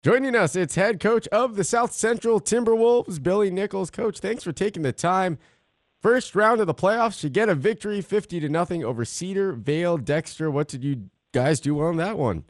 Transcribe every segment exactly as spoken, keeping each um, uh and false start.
Joining us, it's head coach of the South Central Timberwolves, Billy Nichols. Coach, thanks for taking the time. First round of the playoffs, you get a victory fifty to nothing over Cedar Vale Dexter. What did you guys do on that one?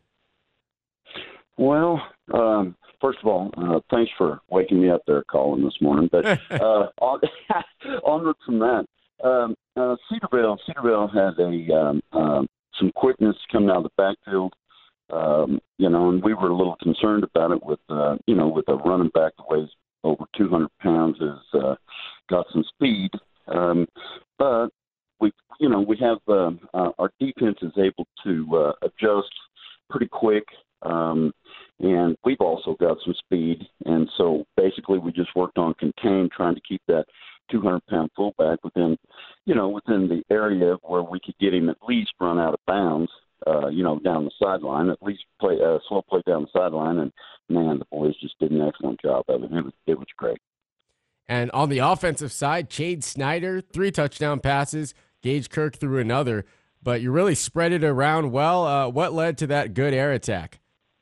Well, um, first of all, uh, thanks for waking me up there, Colin, this morning. But uh, on, onward from that, um, uh, Cedar Vale, Cedar Vale had a um, um, some quickness coming out of the backfield. Um, you know, and we were a little concerned about it with, uh, you know, with a running back that weighs over two hundred pounds, has uh, got some speed. Um, but we, you know, we have uh, uh, our defense is able to uh, adjust pretty quick, um, and we've also got some speed. And so basically, we just worked on contain, trying to keep that two hundred pound fullback within, you know, within the area where we could get him at least run out of bounds. Uh, you know, down the sideline, at least play uh, slow play down the sideline, and man, the boys just did an excellent job of it. It was it was great. And on the offensive side, Chade Snyder, three touchdown passes, Gage Kirk threw another, but you really spread it around well. Uh, what led to that good air attack?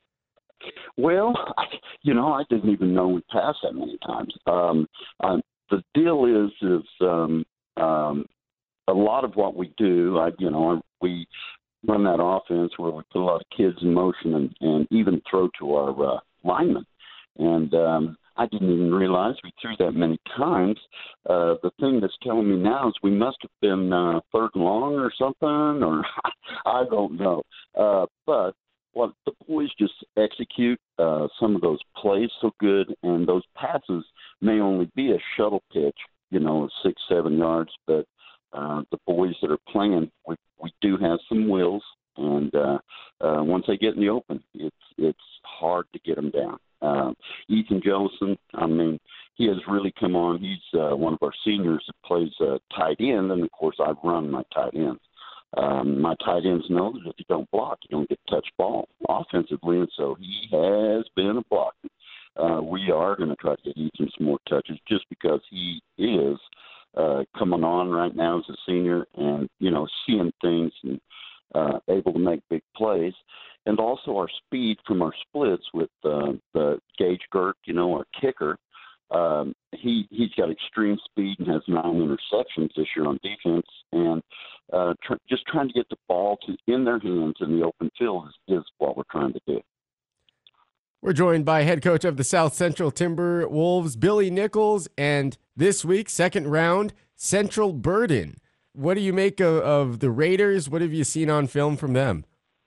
Well, I, you know, I didn't even know we passed that many times. Um, um, the deal is, is um, um, a lot of what we do, I, you know, we run that offense where we put a lot of kids in motion and, and even throw to our uh, linemen. And um, I didn't even realize we threw that many times. Uh, the thing that's telling me now is we must have been uh, third and long or something, or I don't know. Uh, but what the boys just execute uh, some of those plays so good, and those passes may only be a shuttle pitch, you know, six, seven yards, but uh, the boys that are playing, we, we do have some wills, and uh, uh, once they get in the open, it's it's hard to get them down. Uh, Ethan Jellison, I mean, he has really come on. He's uh, one of our seniors that plays uh, tight end, and of course, I run my tight ends. Um, my tight ends know that if you don't block, you don't get touch ball offensively, and so he has been a blocker. Uh, we are going to try to get Ethan some more touches just because he is uh, coming on right now as a senior and, you know, seeing things and uh, able to make big plays. And also our speed from our splits with uh, the Gage Kirk, you know, our kicker. Um, he, he's got extreme speed and has nine interceptions this year on defense. And uh, tr- just trying to get the ball to in their hands in the open field is, is what we're trying to do. We're joined by head coach of the South Central Timberwolves, Billy Nichols, and this week, second round, Central Burden. What do you make of, of the Raiders? What have you seen on film from them?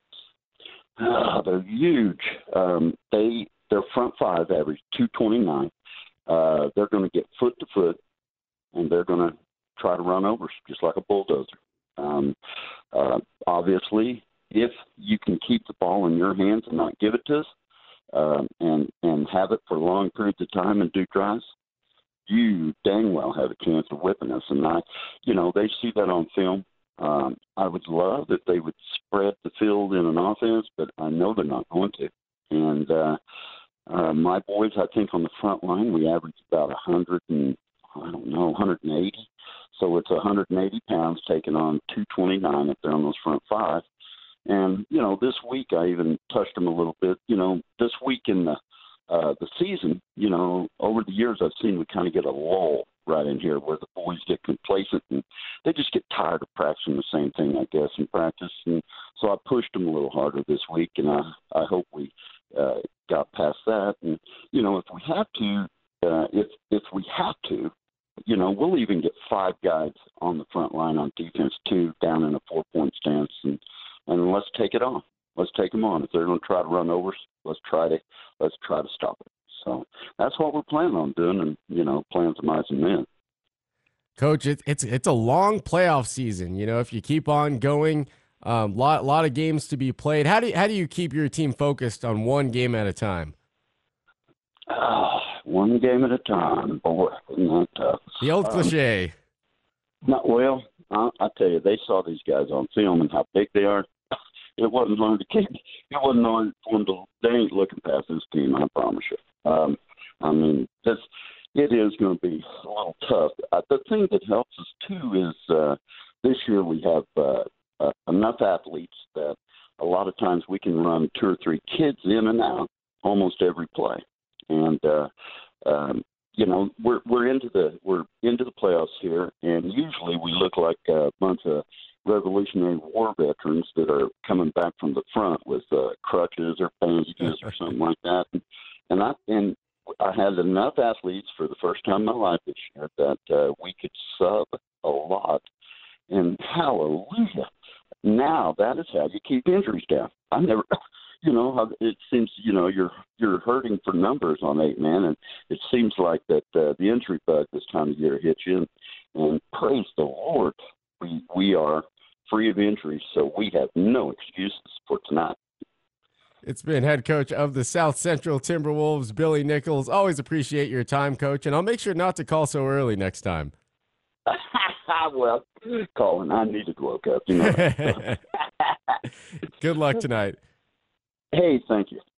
Uh, they're huge. Um, they their front five average two twenty-nine. Uh, they're going to get foot to foot, and they're going to try to run over us just like a bulldozer. Um, uh, obviously, if you can keep the ball in your hands and not give it to us, um, and and have it for long periods of time and do drives, you dang well have a chance of whipping us. And I, you know, they see that on film. Um, I would love if they would spread the field in an offense, but I know they're not going to. And uh, uh, my boys, I think on the front line, we average about a hundred and I don't know, one hundred eighty. So it's one hundred eighty pounds taking on two twenty-nine if they're on those front five. And you know, this week I even touched them a little bit. You know, this week in the uh, the season, you know, over the years I've seen we kind of get a lull right in here where the boys get complacent and they just get tired of practicing the same thing, I guess, in practice. And so I pushed them a little harder this week, and I, I hope we uh, got past that. And, you know, if we have to, uh, if, if we have to, you know, we'll even get five guys on the front line on defense, too, down in a four-point stance, and, and let's take it on. Let's take them on. If they're going to try to run over us, let's try to let's try to stop it. So that's what we're planning on doing, and you know, playing some eyes and men. Coach, it, it's it's a long playoff season. You know, if you keep on going, um, lot lot of games to be played. How do you, how do you keep your team focused on one game at a time? Uh, one game at a time, boy, isn't that tough? The old um, cliche. Not well. I, I tell you, they saw these guys on film and how big they are. It wasn't going to keep. It wasn't going to. They ain't looking past this team. I promise you. Um, I mean, this it is going to be a little tough. Uh, the thing that helps us too is uh, this year we have uh, uh, enough athletes that a lot of times we can run two or three kids in and out, almost every play, and uh, um, you know we're we're into the we're into the playoffs here, and usually we look like a bunch of Revolutionary War veterans that are coming back from the front with uh, crutches or bandages or something like that. And, and I and I had enough athletes for the first time in my life this year that uh, we could sub a lot. And hallelujah! Now that is how you keep injuries down. I never, you know, it seems you know you're you're hurting for numbers on eight man, and it seems like that uh, the injury bug this time of year hits you. And, and praise the Lord, we we are free of injuries, so we have no excuses for tonight. It's been head coach of the South Central Timberwolves, Billy Nichols. Always appreciate your time, Coach, and I'll make sure not to call so early next time. Well, Colin, I needed woke up. You know. Good luck tonight. Hey, thank you.